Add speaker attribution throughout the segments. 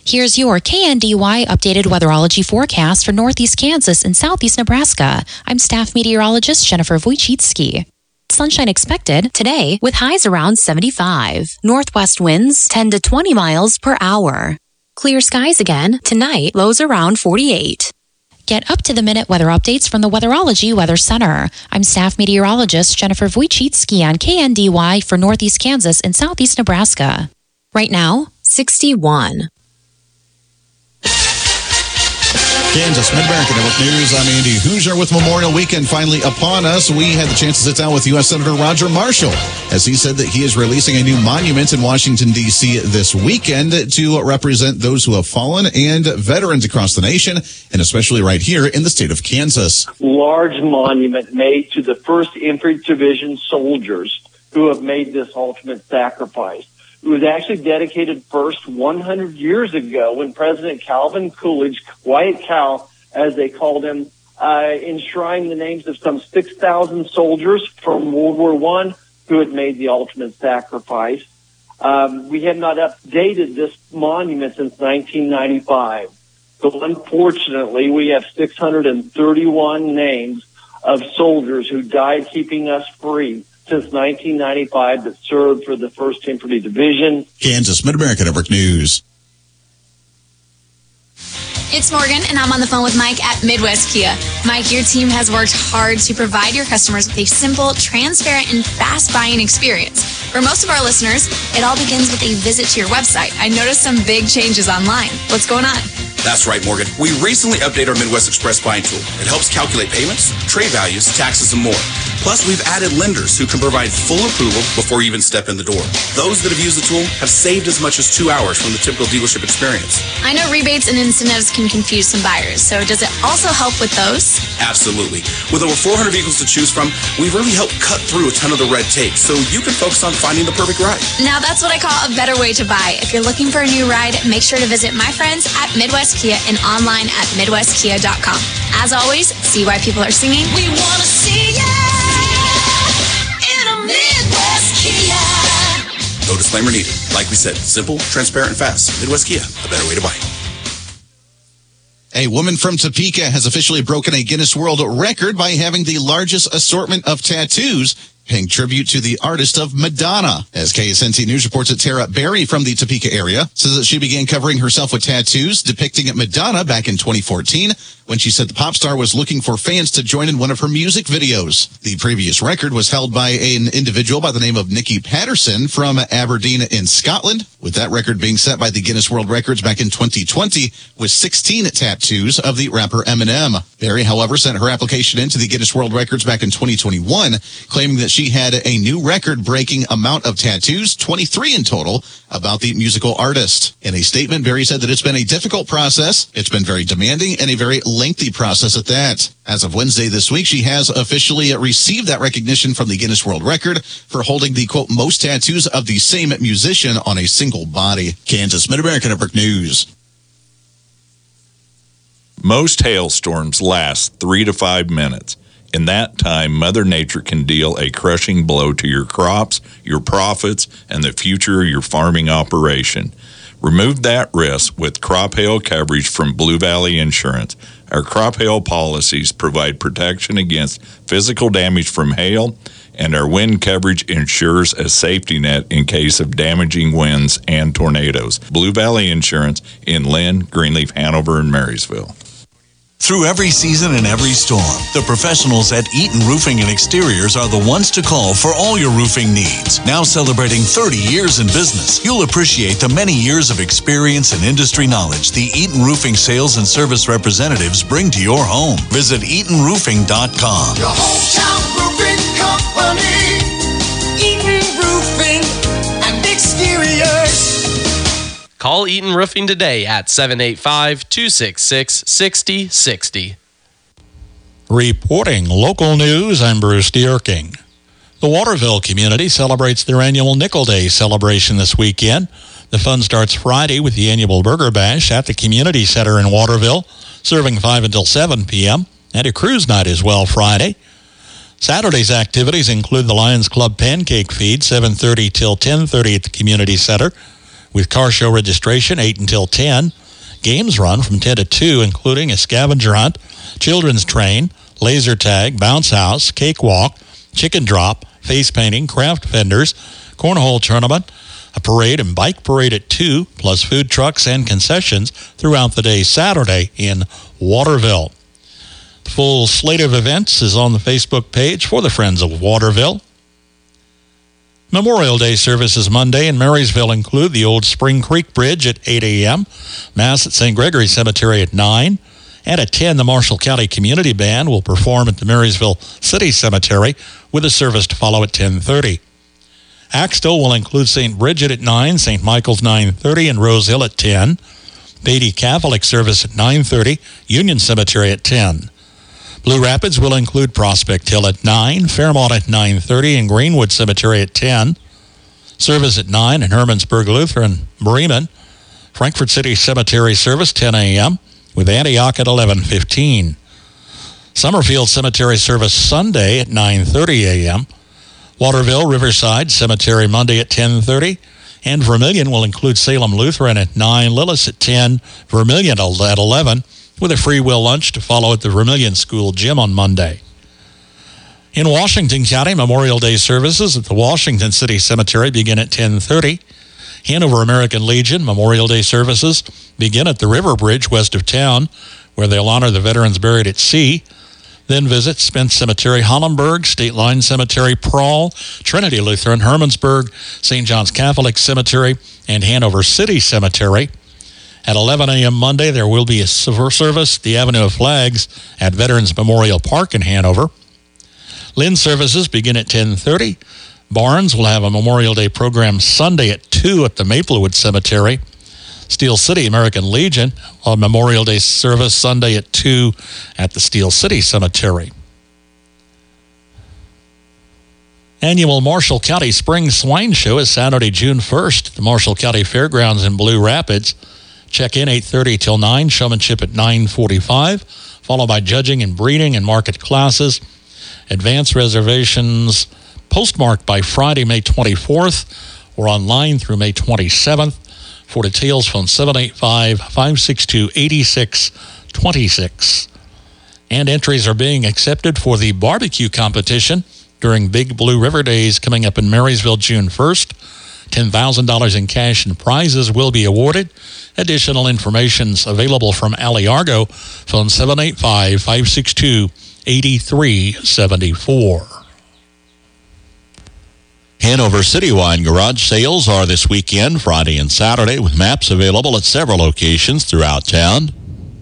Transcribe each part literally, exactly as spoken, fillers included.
Speaker 1: Here's your K N D Y updated weatherology forecast for northeast Kansas and southeast Nebraska. I'm staff meteorologist Jennifer Wojcicki. Sunshine expected today with highs around seventy-five. Northwest winds ten to twenty miles per hour. Clear skies again tonight, lows around forty-eight. Get up-to-the-minute weather updates from the Weatherology Weather Center. I'm staff meteorologist Jennifer Wojcicki on K N D Y for northeast Kansas and southeast Nebraska. Right now, sixty-one.
Speaker 2: Kansas Mid-American Network News. I'm Andy Hoosier. With Memorial Weekend finally upon us, we had the chance to sit down with U S Senator Roger Marshall as he said that he is releasing a new monument in Washington, D C this weekend to represent those who have fallen and veterans across the nation, and especially right here in the state of Kansas.
Speaker 3: Large monument made to the first Infantry Division soldiers who have made this ultimate sacrifice. It was actually dedicated first one hundred years ago when President Calvin Coolidge, White Cal, as they called him, uh, enshrined the names of some six thousand soldiers from World War One who had made the ultimate sacrifice. Um, we have not updated this monument since nineteen ninety-five. So unfortunately, we have six hundred thirty-one names of soldiers who died keeping us free since nineteen ninety-five that served for the first Infantry Division.
Speaker 2: Kansas Mid-American Network News.
Speaker 4: It's Morgan, and I'm on the phone with Mike at Midwest Kia. Mike, your team has worked hard to provide your customers with a simple, transparent, and fast buying experience. For most of our listeners, it all begins with a visit to your website. I noticed some big changes online. What's going on?
Speaker 5: That's right, Morgan. We recently updated our Midwest Express buying tool. It helps calculate payments, trade values, taxes, and more. Plus, we've added lenders who can provide full approval before you even step in the door. Those that have used the tool have saved as much as two hours from the typical dealership experience.
Speaker 4: I know rebates and incentives can confuse some buyers, so does it also help with those?
Speaker 5: Absolutely. With over four hundred vehicles to choose from, we've really helped cut through a ton of the red tape so you can focus on finding the perfect ride.
Speaker 4: Now that's what I call a better way to buy. If you're looking for a new ride, make sure to visit my friends at Midwest Kia and online at midwest kia dot com. As always, see why people are singing. We want to see ya in a Midwest Kia.
Speaker 5: No disclaimer needed. Like we said, simple, transparent, and fast. Midwest Kia, a better way to buy.
Speaker 2: A woman from Topeka has officially broken a Guinness World Record by having the largest assortment of tattoos, paying tribute to the artist of Madonna. As K S N T News reports that Tara Berry from the Topeka area says that she began covering herself with tattoos depicting Madonna back in twenty fourteen when she said the pop star was looking for fans to join in one of her music videos. The previous record was held by an individual by the name of Nikki Patterson from Aberdeen in Scotland, with that record being set by the Guinness World Records back in twenty twenty with sixteen tattoos of the rapper Eminem. Berry, however, sent her application in to the Guinness World Records back in twenty twenty-one, claiming that she She had a new record-breaking amount of tattoos, twenty-three in total, about the musical artist. In a statement, Berry said that it's been a difficult process, it's been very demanding, and a very lengthy process at that. As of Wednesday this week, she has officially received that recognition from the Guinness World Record for holding the, quote, most tattoos of the same musician on a single body. Kansas Mid-American Network News.
Speaker 6: Most hailstorms last three to five minutes. In that time, Mother Nature can deal a crushing blow to your crops, your profits, and the future of your farming operation. Remove that risk with crop hail coverage from Blue Valley Insurance. Our crop hail policies provide protection against physical damage from hail, and our wind coverage ensures a safety net in case of damaging winds and tornadoes. Blue Valley Insurance in Lynn, Greenleaf, Hanover, and Marysville.
Speaker 7: Through every season and every storm, the professionals at Eaton Roofing and Exteriors are the ones to call for all your roofing needs. Now celebrating thirty years in business, you'll appreciate the many years of experience and industry knowledge the Eaton Roofing sales and service representatives bring to your home. Visit eaton roofing dot com.
Speaker 8: Your hometown roofing company, Eaton Roofing and Exteriors.
Speaker 9: Call Eaton Roofing today at seven eight five, two six six, six zero six zero.
Speaker 10: Reporting local news, I'm Bruce Dierking. The Waterville community celebrates their annual Nickel Day celebration this weekend. The fun starts Friday with the annual Burger Bash at the Community Center in Waterville, serving five until seven p.m., and a cruise night as well Friday. Saturday's activities include the Lions Club Pancake Feed, seven thirty till ten thirty at the Community Center, with car show registration eight until ten. Games run from ten to two, including a scavenger hunt, children's train, laser tag, bounce house, cakewalk, chicken drop, face painting, craft vendors, cornhole tournament, a parade and bike parade at two, plus food trucks and concessions throughout the day Saturday in Waterville. The full slate of events is on the Facebook page for the Friends of Waterville. Memorial Day services Monday in Marysville include the Old Spring Creek Bridge at eight a.m., Mass at Saint Gregory Cemetery at nine, and at ten, the Marshall County Community Band will perform at the Marysville City Cemetery with a service to follow at ten thirty. Axtell will include Saint Bridget at nine, Saint Michael's nine thirty, and Rose Hill at ten. Beatty Catholic service at nine thirty, Union Cemetery at ten. Blue Rapids will include Prospect Hill at nine, Fairmont at nine thirty, and Greenwood Cemetery at ten. Service at nine in Hermansburg Lutheran, Bremen. Frankfort City Cemetery service ten a.m. with Antioch at eleven fifteen. Summerfield Cemetery service Sunday at nine thirty a.m. Waterville Riverside Cemetery Monday at ten thirty. And Vermilion will include Salem Lutheran at nine, Lillis at ten, Vermilion at eleven, with a free will lunch to follow at the Vermilion School Gym on Monday. In Washington County, Memorial Day services at the Washington City Cemetery begin at ten thirty. Hanover American Legion Memorial Day services begin at the River Bridge west of town, where they'll honor the veterans buried at sea. Then visit Spence Cemetery, Hollenberg, State Line Cemetery, Prawl, Trinity Lutheran, Hermansburg, Saint John's Catholic Cemetery, and Hanover City Cemetery. At eleven a.m. Monday, there will be a service at the Avenue of Flags at Veterans Memorial Park in Hanover. Lynn services begin at ten thirty. Barnes will have a Memorial Day program Sunday at two at the Maplewood Cemetery. Steel City American Legion, a Memorial Day service Sunday at two at the Steel City Cemetery. Annual Marshall County Spring Swine Show is Saturday, June first at the Marshall County Fairgrounds in Blue Rapids. Check-in eight thirty till nine, showmanship at nine forty-five, followed by judging and breeding and market classes. Advance reservations postmarked by Friday, May twenty-fourth, or online through May twenty-seventh. For details, phone seven eight five, five six two, eight six two six. And entries are being accepted for the barbecue competition during Big Blue River Days coming up in Marysville June first. ten thousand dollars in cash and prizes will be awarded. Additional information is available from Ali Argo. Phone seven eight five, five six two, eight three seven four. Hanover City Wine Garage sales are this weekend, Friday and Saturday, with maps available at several locations throughout town.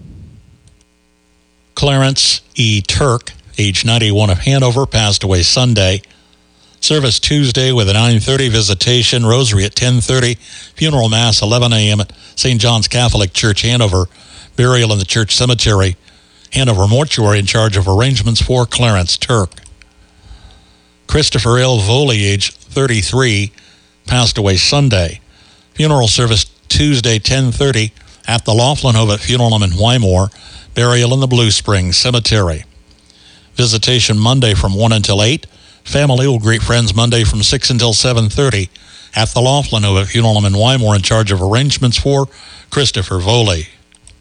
Speaker 10: Clarence E. Turk, age ninety-one, of Hanover, passed away Sunday. Service Tuesday with a nine thirty visitation, rosary at ten thirty, funeral mass eleven a.m. at Saint John's Catholic Church, Hanover, burial in the church cemetery. Hanover Mortuary in charge of arrangements for Clarence Turk. Christopher L. Voley, age thirty-three, passed away Sunday. Funeral service Tuesday, ten thirty, at the Laughlin Hovet Funeral Home in Wymore, burial in the Blue Springs Cemetery. Visitation Monday from one until eight. Family will greet friends Monday from six until seven thirty at the Laughlin Hovet Funeral Home in Wymore in charge of arrangements for Christopher Voley.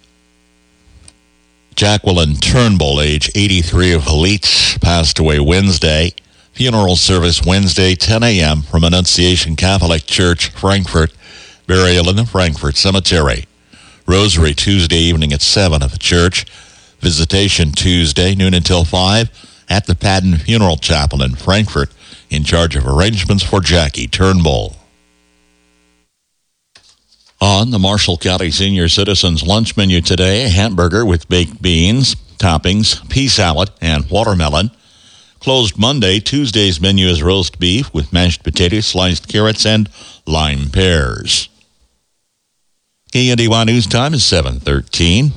Speaker 10: Jacqueline Turnbull, age eighty-three, of Halitz, passed away Wednesday. Funeral service Wednesday, ten a.m. from Annunciation Catholic Church, Frankfort, burial in the Frankfort Cemetery. Rosary Tuesday evening at seven at the church. Visitation Tuesday, noon until five, at the Padden Funeral Chapel in Frankfort, in charge of arrangements for Jackie Turnbull. On the Marshall County Senior Citizens lunch menu today, a hamburger with baked beans, toppings, pea salad, and watermelon. Closed Monday. Tuesday's menu is roast beef with mashed potatoes, sliced carrots, and lime pears. K N D Y News Time is seven thirteen.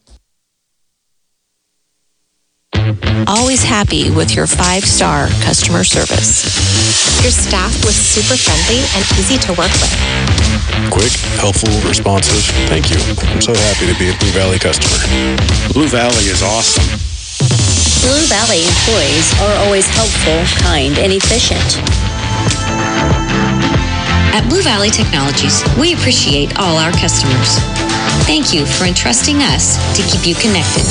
Speaker 11: Always happy with your five-star customer service. Your staff was super friendly and easy to work with.
Speaker 12: Quick, helpful, responsive. Thank you. I'm so happy to be a Blue Valley customer. Blue Valley is awesome.
Speaker 13: Blue Valley employees are always helpful, kind, and efficient.
Speaker 14: At Blue Valley Technologies, we appreciate all our customers.
Speaker 13: Thank you for entrusting us to keep you connected.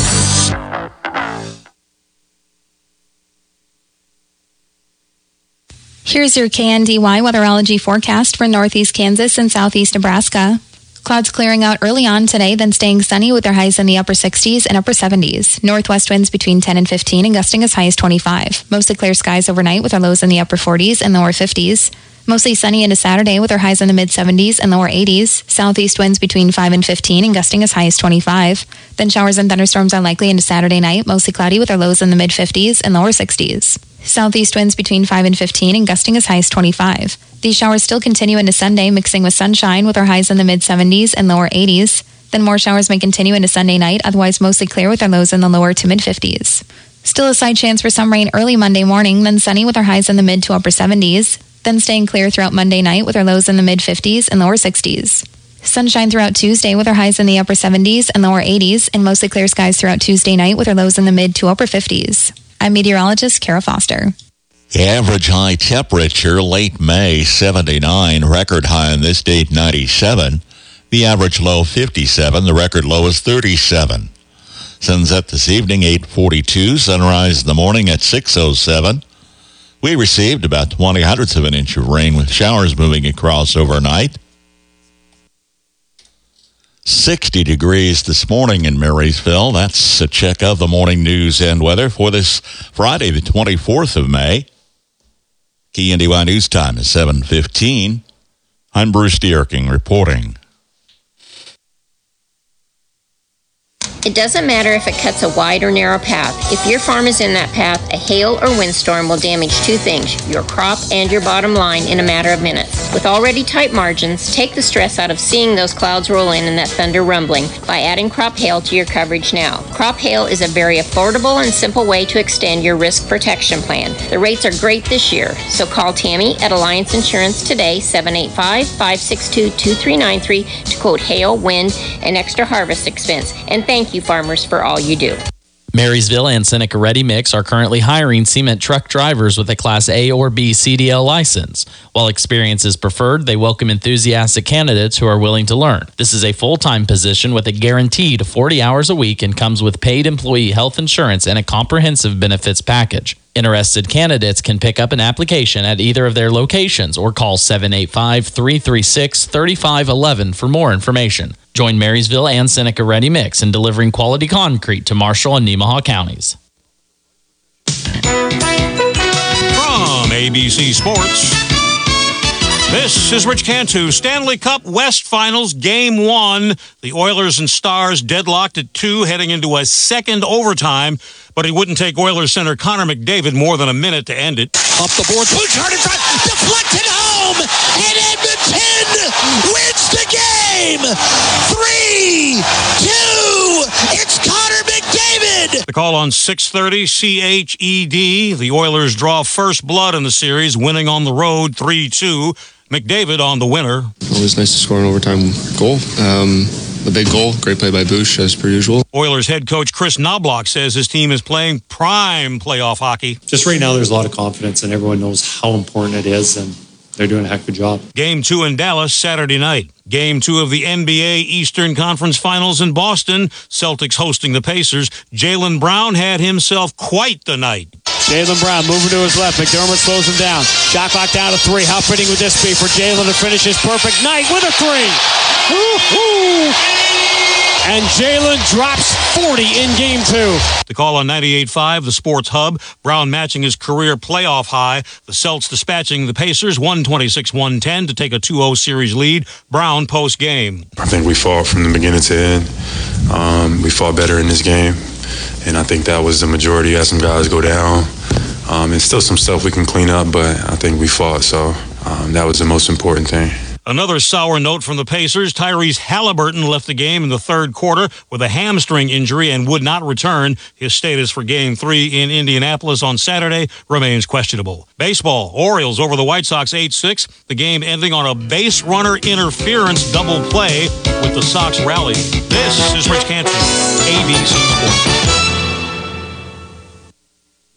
Speaker 14: Here's your K N D Y weatherology forecast for northeast Kansas and southeast Nebraska. Clouds clearing out early on today, then staying sunny with their highs in the upper sixties and upper seventies. Northwest winds between ten and fifteen and gusting as high as twenty-five. Mostly clear skies overnight with our lows in the upper forties and lower fifties. Mostly sunny into Saturday with our highs in the mid-seventies and lower eighties. Southeast winds between five and fifteen and gusting as high as twenty-five. Then showers and thunderstorms are likely into Saturday night, mostly cloudy with our lows in the mid-fifties and lower sixties. Southeast winds between five and fifteen and gusting as high as twenty-five. These showers still continue into Sunday, mixing with sunshine with our highs in the mid-seventies and lower eighties. Then more showers may continue into Sunday night, otherwise mostly clear with our lows in the lower to mid-fifties. Still a slight chance for some rain early Monday morning, then sunny with our highs in the mid to upper seventies. Then staying clear throughout Monday night with our lows in the mid-fifties and lower sixties. Sunshine throughout Tuesday with our highs in the upper seventies and lower eighties, and mostly clear skies throughout Tuesday night with our lows in the mid to upper fifties. I'm meteorologist Kara Foster.
Speaker 10: The average high temperature late May seventy-nine, record high on this date ninety-seven. The average low fifty-seven, the record low is thirty-seven. Sunset this evening eight forty-two, sunrise in the morning at six oh seven. We received about twenty hundredths of an inch of rain with showers moving across overnight. sixty degrees this morning in Marysville. That's a check of the morning news and weather for this Friday, the twenty-fourth of May. K N D Y News Time is seven fifteen. I'm Bruce Dierking reporting.
Speaker 15: It doesn't matter if it cuts a wide or narrow path. If your farm is in that path, a hail or windstorm will damage two things, your crop and your bottom line, in a matter of minutes. With already tight margins, take the stress out of seeing those clouds roll in and that thunder rumbling by adding Crop Hail to your coverage now. Crop Hail is a very affordable and simple way to extend your risk protection plan. The rates are great this year, so call Tammy at Alliance Insurance today, seven eight five, five six two, two three nine three, to quote hail, wind, and extra harvest expense. And thank you, farmers, for all you do.
Speaker 16: Marysville and Seneca Ready Mix are currently hiring cement truck drivers with a Class A or B C D L license. While experience is preferred, they welcome enthusiastic candidates who are willing to learn. This is a full-time position with a guaranteed forty hours a week and comes with paid employee health insurance and a comprehensive benefits package. Interested candidates can pick up an application at either of their locations or call seven eight five, three three six, three five one one for more information. Join Marysville and Seneca Ready Mix in delivering quality concrete to Marshall and Nemaha counties.
Speaker 17: From A B C Sports, this is Rich Cantu. Stanley Cup West Finals, Game one. The Oilers and Stars deadlocked at two, heading into a second overtime. But it wouldn't take Oilers center Connor McDavid more than a minute to end it.
Speaker 8: Up the board, Bouchard in front, deflected home, and Edmonton wins the game. Three, two, it's Connor McDavid.
Speaker 17: The call on six thirty, C H E D. The Oilers draw first blood in the series, winning on the road three two. McDavid on the winner.
Speaker 18: Always nice to score an overtime goal. Um, a big goal. Great play by Bush, as per usual.
Speaker 17: Oilers head coach Chris Knobloch says his team is playing prime playoff hockey.
Speaker 19: Just right now, there's a lot of confidence, and everyone knows how important it is, and they're doing a heck of a job.
Speaker 17: Game two in Dallas Saturday night. Game two of the N B A Eastern Conference Finals in Boston. Celtics hosting the Pacers. Jaylen Brown had himself quite the night.
Speaker 20: Jaylen Brown moving to his left. McDermott slows him down. Shot clock down to three. How fitting would this be for Jaylen to finish his perfect night with a three? Woo-hoo! And Jaylen drops forty in game two.
Speaker 17: The call on ninety-eight point five, the Sports Hub. Brown matching his career playoff high. The Celts dispatching the Pacers one twenty-six one ten to take a two oh series lead. Brown post-game.
Speaker 21: I think we fought from the beginning to end. Um, we fought better in this game. And I think that was the majority. Had some guys go down. Um, and still some stuff we can clean up, but I think we fought. So um, that was the most important thing.
Speaker 17: Another sour note from the Pacers. Tyrese Halliburton left the game in the third quarter with a hamstring injury and would not return. His status for Game three in Indianapolis on Saturday remains questionable. Baseball, Orioles over the White Sox eight six. The game ending on a base runner interference double play with the Sox rally. This is Rich Cantu, A B C Sports.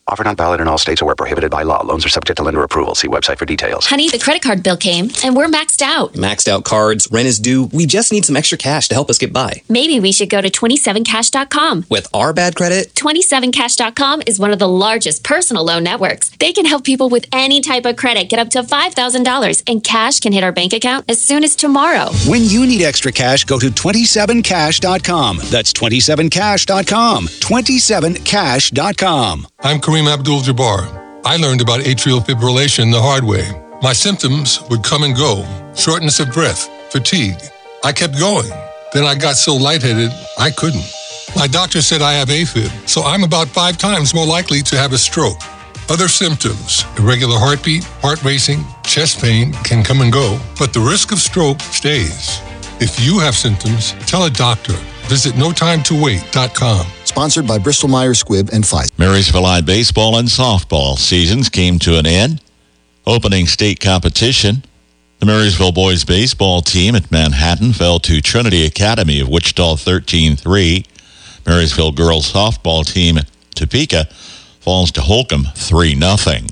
Speaker 1: Offer not valid in all states or where prohibited by law. Loans are subject to lender approval. See website for details.
Speaker 4: Honey, the credit card bill came, and we're maxed out.
Speaker 22: Maxed out cards, rent is due. We just need some extra cash to help us get by.
Speaker 4: Maybe we should go to twenty-seven cash dot com.
Speaker 22: With our bad credit?
Speaker 4: twenty-seven cash dot com is one of the largest personal loan networks. They can help people with any type of credit get up to five thousand dollars, and cash can hit our bank account as soon as tomorrow.
Speaker 23: When you need extra cash, go to twenty-seven cash dot com. That's twenty-seven cash dot com. twenty-seven cash dot com.
Speaker 24: I'm Kareem Abdul-Jabbar. I learned about atrial fibrillation the hard way. My symptoms would come and go. Shortness of breath, fatigue. I kept going. Then I got so lightheaded, I couldn't. My doctor said I have AFib, so I'm about five times more likely to have a stroke. Other symptoms, irregular heartbeat, heart racing, chest pain can come and go, but the risk of stroke stays. If you have symptoms, tell a doctor. Visit no time to wait dot com.
Speaker 25: Sponsored by Bristol Myers Squibb and Pfizer.
Speaker 10: Marysville High baseball and softball seasons came to an end. Opening state competition, the Marysville boys baseball team at Manhattan fell to Trinity Academy of Wichita thirteen three. Marysville girls softball team at Topeka falls to Holcomb three nothing.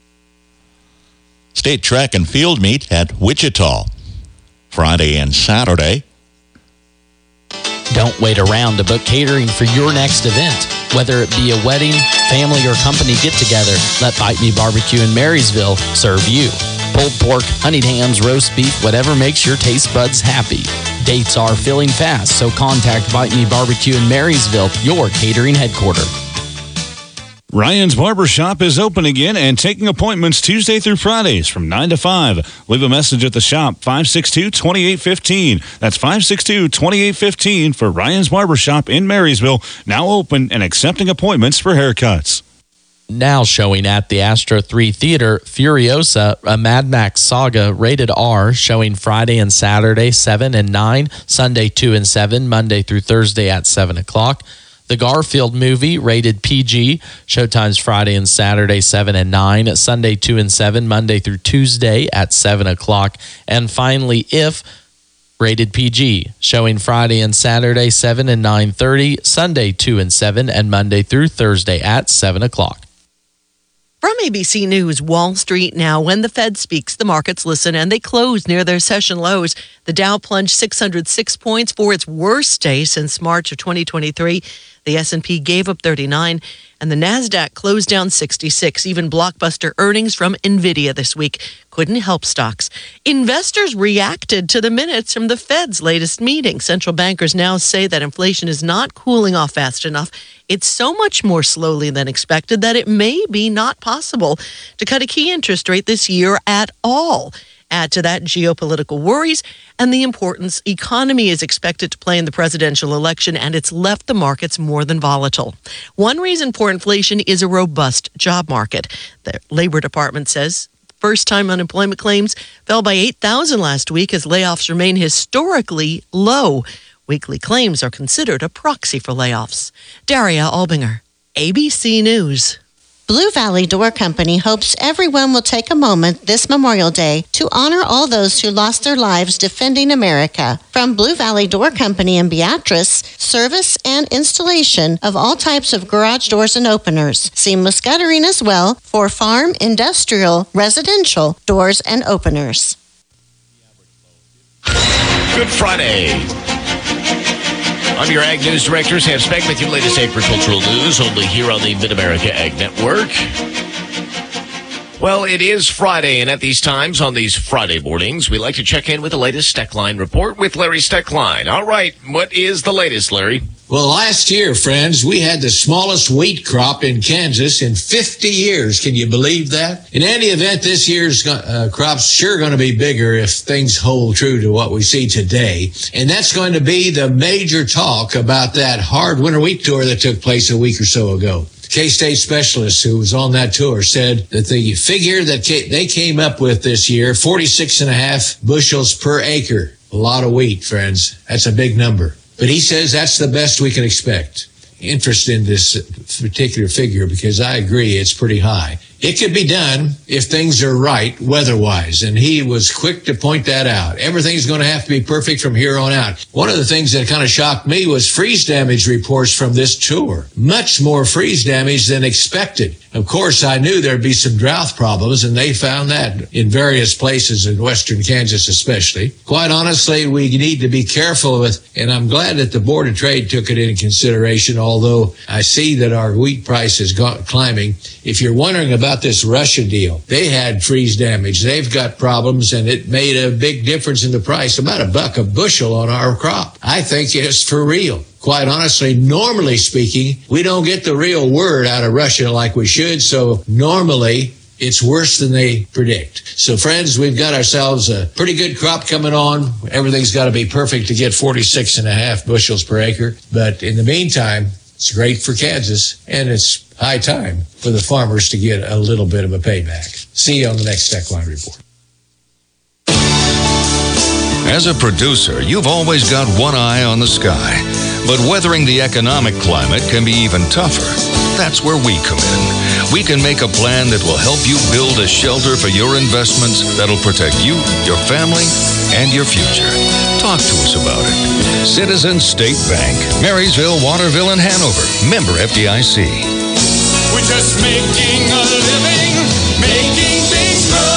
Speaker 10: State track and field meet at Wichita Friday and Saturday.
Speaker 16: Don't wait around to book catering for your next event. Whether it be a wedding, family, or company get-together, let Bite Me Barbecue in Marysville serve you. Pulled pork, honeyed hams, roast beef, whatever makes your taste buds happy. Dates are filling fast, so contact Bite Me Barbecue in Marysville, your catering headquarters.
Speaker 26: Ryan's Barbershop is open again and taking appointments Tuesday through Fridays from nine to five. Leave a message at the shop, five six two, two eight one five. That's five six two, two eight one five for Ryan's Barbershop in Marysville, now open and accepting appointments for haircuts.
Speaker 16: Now showing at the Astro three Theater, Furiosa, a Mad Max saga, rated R, showing Friday and Saturday, seven and nine, Sunday, two and seven, Monday through Thursday at seven o'clock. The Garfield movie, rated P G, showtimes Friday and Saturday, seven and nine, Sunday, two and seven, Monday through Tuesday at seven o'clock. And finally, If, rated P G, showing Friday and Saturday, seven and nine thirty, Sunday, two and seven, and Monday through Thursday at seven o'clock.
Speaker 27: From A B C News, Wall Street now. When the Fed speaks, the markets listen, and they close near their session lows. The Dow plunged six hundred six points for its worst day since March of twenty twenty-three. The S and P gave up thirty-nine, and the NASDAQ closed down sixty-six. Even blockbuster earnings from NVIDIA this week couldn't help stocks. Investors reacted to the minutes from the Fed's latest meeting. Central bankers now say that inflation is not cooling off fast enough. It's so much more slowly than expected that it may be not possible to cut a key interest rate this year at all. Add to that geopolitical worries and the importance economy is expected to play in the presidential election, and it's left the markets more than volatile. One reason for inflation is a robust job market. The Labor Department says first-time unemployment claims fell by eight thousand last week as layoffs remain historically low. Weekly claims are considered a proxy for layoffs. Daria Albinger, A B C News.
Speaker 28: Blue Valley Door Company hopes everyone will take a moment this Memorial Day to honor all those who lost their lives defending America. From Blue Valley Door Company in Beatrice, service and installation of all types of garage doors and openers. Seamless guttering as well for farm, industrial, residential doors and openers.
Speaker 29: Good Friday. I'm your Ag News Director, Sam Speck, with your latest agricultural news, only here on the Mid-America Ag Network. Well, it is Friday, and at these times, on these Friday mornings, we like to check in with the latest Steckline report with Larry Steckline. All right, what is the latest, Larry?
Speaker 30: Well, last year, friends, we had the smallest wheat crop in Kansas in fifty years. Can you believe that? In any event, this year's uh, crop's sure going to be bigger if things hold true to what we see today. And that's going to be the major talk about that hard winter wheat tour that took place a week or so ago. K-State specialist who was on that tour said that the figure that they came up with this year, forty-six and a half bushels per acre. A lot of wheat, friends. That's a big number. But he says that's the best we can expect. Interest in this particular figure because I agree it's pretty high. It could be done if things are right weather-wise, and he was quick to point that out. Everything's going to have to be perfect from here on out. One of the things that kind of shocked me was freeze damage reports from this tour. Much more freeze damage than expected. Of course, I knew there'd be some drought problems, and they found that in various places in western Kansas especially. Quite honestly, we need to be careful with, and I'm glad that the Board of Trade took it into consideration, although I see that our wheat price is go- climbing. If you're wondering about this Russia deal, they had freeze damage. They've got problems, and it made a big difference in the price, about a buck a bushel on our crop. I think it's for real. Quite honestly, normally speaking, we don't get the real word out of Russia like we should, so normally it's worse than they predict. So, friends, we've got ourselves a pretty good crop coming on. Everything's got to be perfect to get forty-six and a half bushels per acre. But in the meantime, it's great for Kansas, and it's high time for the farmers to get a little bit of a payback. See you on the next Techline Report.
Speaker 2: As a producer, you've always got one eye on the sky. But weathering the economic climate can be even tougher. That's where we come in. We can make a plan that will help you build a shelter for your investments that'll protect you, your family, and your future. Talk to us about it. Citizens State Bank, Marysville, Waterville, and Hanover. Member F D I C.
Speaker 3: We're just making a living, making things grow.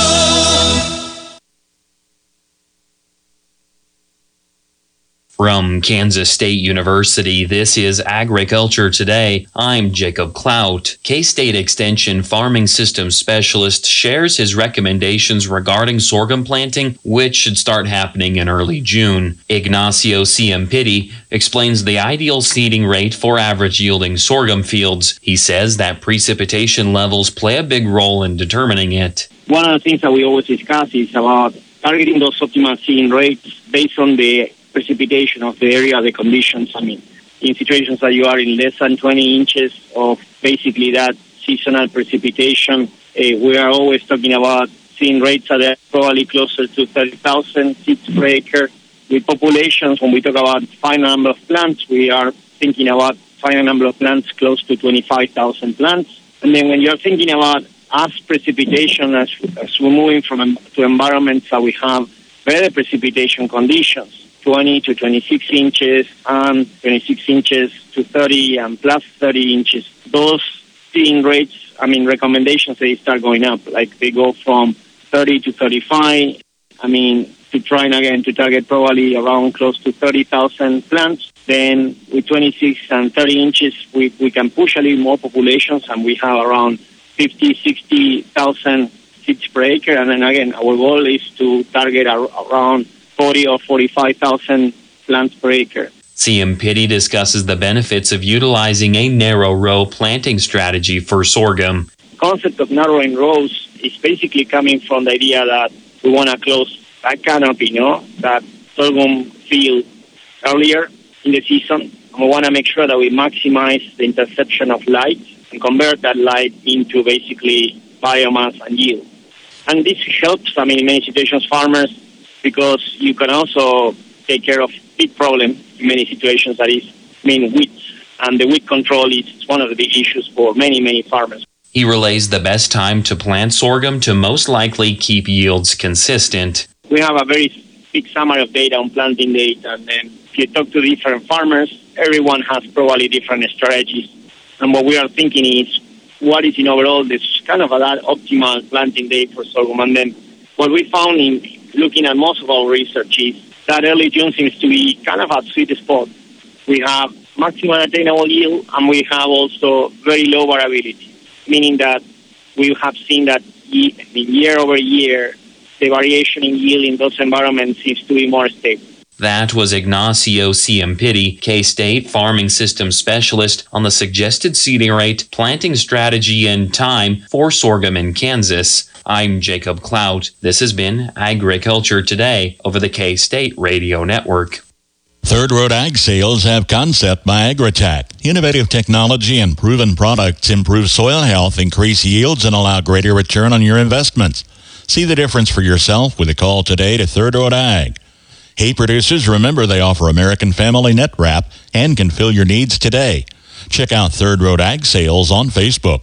Speaker 5: From Kansas State University, this is Agriculture Today. I'm Jacob Clout. K-State Extension Farming Systems Specialist shares his recommendations regarding sorghum planting, which should start happening in early June. Ignacio Ciampiti explains the ideal seeding rate for average yielding sorghum fields. He says that precipitation levels play a big role in determining it.
Speaker 6: One of the things that we always discuss is about targeting those optimal seeding rates based on the precipitation of the area, the conditions. I mean, in situations that you are in less than twenty inches of basically that seasonal precipitation, uh, we are always talking about seeing rates that are probably closer to thirty thousand seeds per acre. With populations, when we talk about final number of plants, we are thinking about final number of plants close to twenty-five thousand plants. And then when you're thinking about as precipitation, as, as we're moving from to environments that we have better precipitation conditions, twenty to twenty-six inches and twenty-six inches to thirty and plus thirty inches. Those seeding rates, I mean, recommendations, they start going up. Like they go from thirty to thirty-five. I mean, to try and again to target probably around close to thirty thousand plants. Then with twenty-six and thirty inches, we, we can push a little more populations, and we have around fifty, sixty thousand seeds per acre. And then again, our goal is to target around forty or forty-five thousand plants per acre.
Speaker 5: Ciampiti discusses the benefits of utilizing a narrow row planting strategy for sorghum.
Speaker 6: The concept of narrowing rows is basically coming from the idea that we want to close that canopy, you know, that sorghum field earlier in the season. And we want to make sure that we maximize the interception of light and convert that light into basically biomass and yield. And this helps, I mean, in many situations, farmers, because you can also take care of big problem in many situations, that is, I mean, weeds. And the weed control is one of the big issues for many, many farmers.
Speaker 5: He relays the best time to plant sorghum to most likely keep yields consistent.
Speaker 6: We have a very big summary of data on planting data, and then if you talk to different farmers, everyone has probably different strategies. And what we are thinking is, what is in overall this kind of a that optimal planting date for sorghum? And then what we found in looking at most of our research is that early June seems to be kind of a sweet spot. We have maximum attainable yield, and we have also very low variability, meaning that we have seen that year over year, the variation in yield in those environments seems to be more stable.
Speaker 5: That was Ignacio Ciampiti, K-State Farming Systems Specialist, on the suggested seeding rate, planting strategy, and time for sorghum in Kansas. I'm Jacob Clout. This has been Agriculture Today over the K-State Radio Network.
Speaker 10: Third Road Ag Sales have Concept by Agritech. Innovative technology and proven products improve soil health, increase yields, and allow greater return on your investments. See the difference for yourself with a call today to Third Road Ag. Hey producers, remember they offer American Family Net Wrap and can fill your needs today. Check out Third Road Ag Sales on Facebook.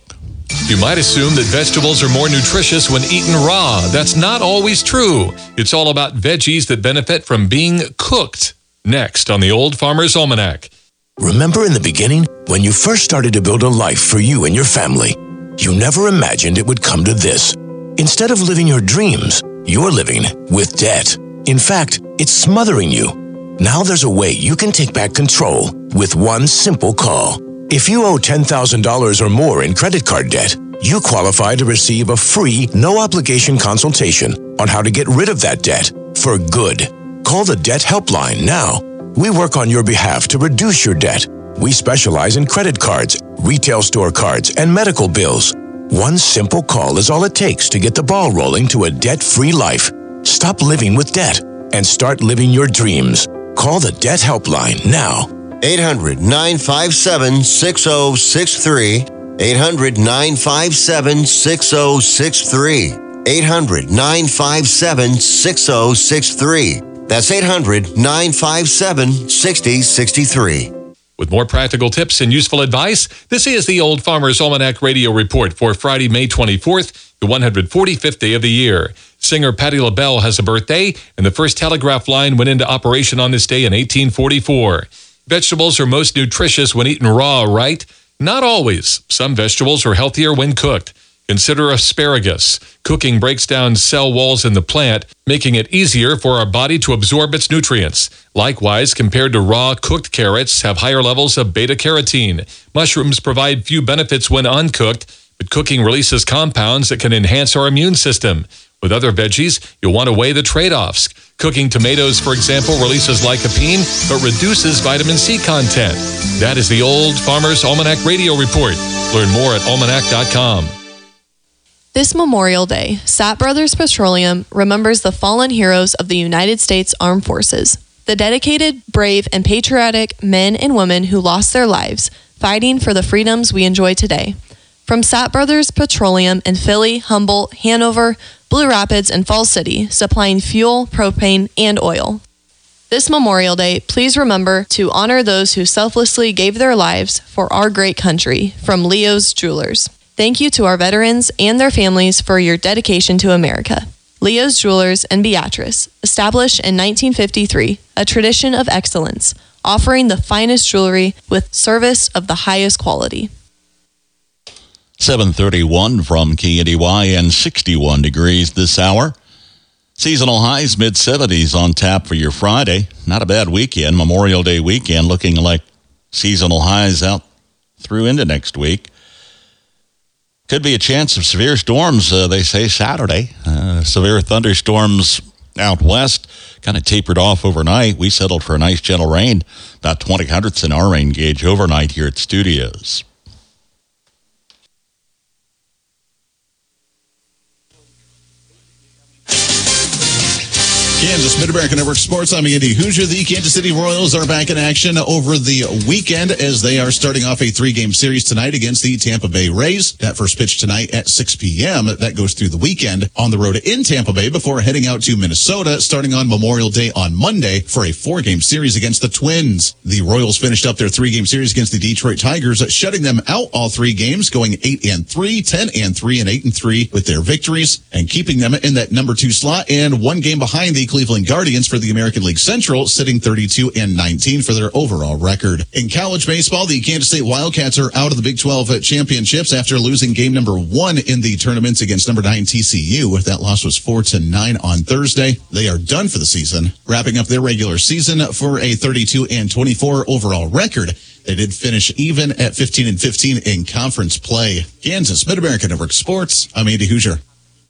Speaker 7: You might assume that vegetables are more nutritious when eaten raw. That's not always true. It's all about veggies that benefit from being cooked. Next on the Old Farmer's Almanac.
Speaker 8: Remember in the beginning, when you first started to build a life for you and your family, you never imagined it would come to this. Instead of living your dreams, you're living with debt. In fact, it's smothering you. Now there's a way you can take back control with one simple call. If you owe ten thousand dollars or more in credit card debt, you qualify to receive a free, no-obligation consultation on how to get rid of that debt for good. Call the Debt Helpline now. We work on your behalf to reduce your debt. We specialize in credit cards, retail store cards, and medical bills. One simple call is all it takes to get the ball rolling to a debt-free life. Stop living with debt and start living your dreams. Call the Debt Helpline now.
Speaker 9: eight hundred, nine five seven, six oh six three. eight hundred, nine five seven, six oh six three. eight hundred, nine five seven, six oh six three. That's eight hundred, nine five seven, six oh six three.
Speaker 7: With more practical tips and useful advice, this is the Old Farmer's Almanac Radio Report for Friday, May twenty-fourth, the one hundred forty-fifth day of the year. Singer Patti LaBelle has a birthday, and the first telegraph line went into operation on this day in eighteen forty-four. Vegetables are most nutritious when eaten raw, right? Not always. Some vegetables are healthier when cooked. Consider asparagus. Cooking breaks down cell walls in the plant, making it easier for our body to absorb its nutrients. Likewise, compared to raw, cooked carrots have higher levels of beta-carotene. Mushrooms provide few benefits when uncooked, but cooking releases compounds that can enhance our immune system. With other veggies, you'll want to weigh the trade-offs. Cooking tomatoes, for example, releases lycopene, but reduces vitamin C content. That is the Old Farmer's Almanac Radio Report. Learn more at almanac dot com.
Speaker 11: This Memorial Day, Sapp Brothers Petroleum remembers the fallen heroes of the United States Armed Forces, the dedicated, brave, and patriotic men and women who lost their lives fighting for the freedoms we enjoy today. From Sapp Brothers Petroleum in Philly, Humboldt, Hanover, Blue Rapids, and Falls City, supplying fuel, propane, and oil. This Memorial Day, please remember to honor those who selflessly gave their lives for our great country. From Leo's Jewelers. Thank you to our veterans and their families for your dedication to America. Leo's Jewelers in Beatrice, established in nineteen fifty-three, a tradition of excellence, offering the finest jewelry with service of the highest quality.
Speaker 10: seven thirty-one from K N D Y and sixty-one degrees this hour. Seasonal highs mid seventies on tap for your Friday. Not a bad weekend. Memorial Day weekend looking like seasonal highs out through into next week. Could be a chance of severe storms, uh, they say, Saturday. Uh, severe thunderstorms out west kind of tapered off overnight. We settled for a nice gentle rain, about twenty hundredths in our rain gauge overnight here at Studios.
Speaker 12: Kansas Mid-America Network Sports. I'm Andy Hoosier. The Kansas City Royals are back in action over the weekend as they are starting off a three-game series tonight against the Tampa Bay Rays. That first pitch tonight at six p.m. That goes through the weekend on the road in Tampa Bay before heading out to Minnesota, starting on Memorial Day on Monday for a four-game series against the Twins. The Royals finished up their three-game series against the Detroit Tigers, shutting them out all three games, going eight and three, ten and three, and eight and three with their victories, and keeping them in that number two slot and one game behind the Cleveland Guardians for the American League Central, sitting thirty-two and nineteen for their overall record. In college baseball, the Kansas State Wildcats are out of the Big twelve championships after losing game number one in the tournaments against number nine T C U. That loss was four to nine on Thursday. They are done for the season, wrapping up their regular season for a thirty-two and twenty-four overall record. They did finish even at fifteen and fifteen in conference play. Kansas Mid-America Network Sports. I'm Andy Hoosier.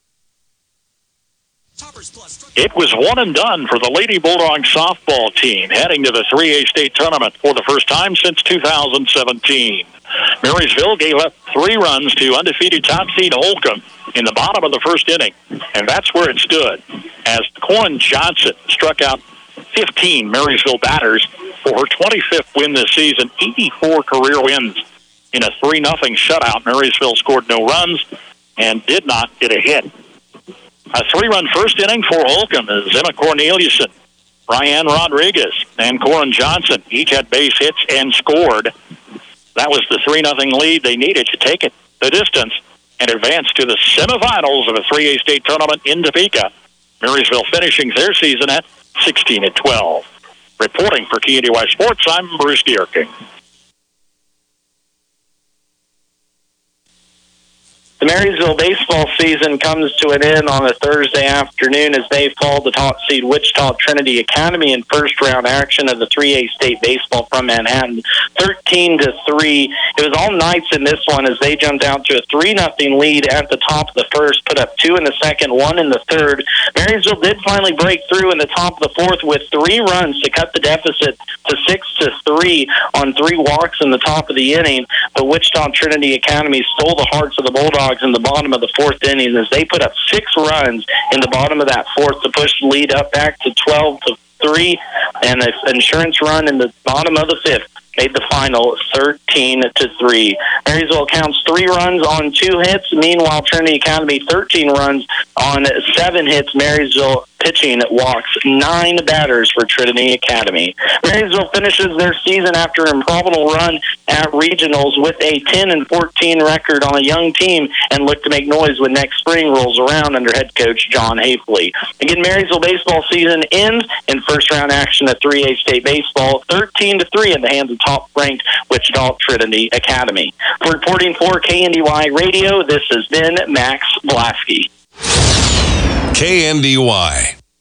Speaker 13: It was one and done for the Lady Bulldogs softball team heading to the three A state tournament for the first time since two thousand seventeen. Marysville gave up three runs to undefeated top seed Holcomb in the bottom of the first inning, and that's where it stood as Corin Johnson struck out fifteen Marysville batters for her twenty-fifth win this season, eighty-four career wins in a three nothing shutout. Marysville scored no runs and did not get a hit. A three-run first inning for Holcomb is Emma Corneliuson, Brian Rodriguez, and Corin Johnson each had base hits and scored. That was the three nothing lead they needed to take it the distance and advance to the semifinals of the three A state tournament in Topeka. Marysville finishing their season at sixteen and twelve. Reporting for K N D Y Sports, I'm Bruce Dierking.
Speaker 6: The Marysville baseball season comes to an end on a Thursday afternoon as they fall to top seed Wichita Trinity Academy in first-round action of the three A state baseball from Manhattan, thirteen to three. It was all Knights in this one as they jumped out to a three nothing lead at the top of the first, put up two in the second, one in the third. Marysville did finally break through in the top of the fourth with three runs to cut the deficit to six to three on three walks in the top of the inning. But Wichita Trinity Academy stole the hearts of the Bulldogs in the bottom of the fourth inning as they put up six runs in the bottom of that fourth to push the lead up back to twelve to three, and an insurance run in the bottom of the fifth made the final thirteen to three. Marysville counts three runs on two hits. Meanwhile, Trinity Academy thirteen runs on seven hits. Marysville pitching walks nine batters for Trinity Academy. Marysville finishes their season after an improbable run at regionals with a ten and fourteen record on a young team and look to make noise when next spring rolls around under head coach John Hafley. Again, Marysville baseball season ends in first round action at three A state baseball, thirteen to three in the hands of top-ranked Wichita Trinity Academy. For reporting for K N D Y Radio, this has been Max Blasky.
Speaker 2: K N D Y.